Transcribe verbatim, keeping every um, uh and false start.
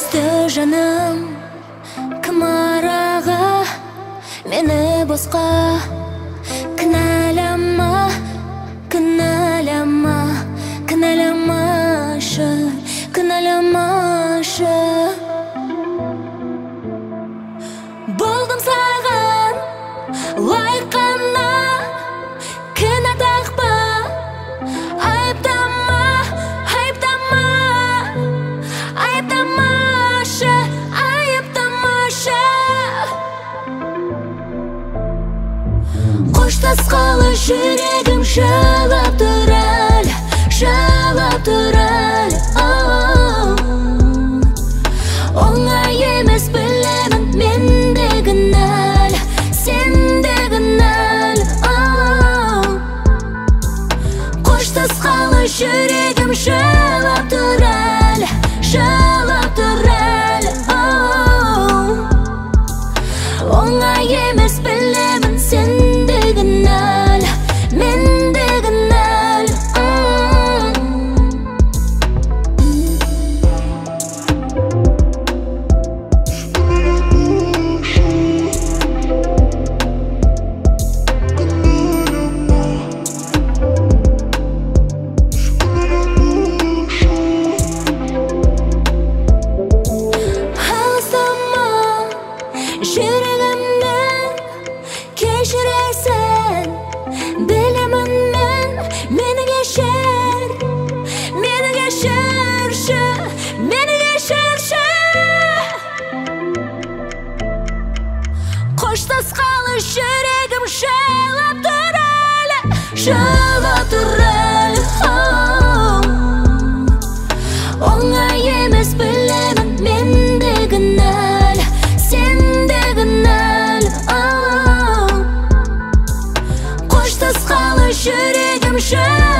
Küstü жаным кім араға, мені босқа кінәлама, кінәлама, кінәламашы, кінәламашы. Болдым саған лайық қана, кінә тақпа, айыптама, айыптама, айыптамашы, айыптамашы. Қоштасқалы жүрегім жылап тұр әлі, жылап тұр әлі. Оңай емес білемін, мен де кінәлі, сен де кінәлі. Қоштасқалы жүрегім жылап тұр әлі, жылап тұр әлі. Оңай емес білемін, сен де кінәлі, мен де кінәлі. Жүрегімнен кешіресің, білемін мен, мені кешір, мені кешірші, мені кешірші. Қоштасқалы жүрегім жылап тұр әлі, жылап тұр әлі. Оңай емес білемін, мен де кінәлі, сен де кінәлі. Қоштасқалы жүрегім жылап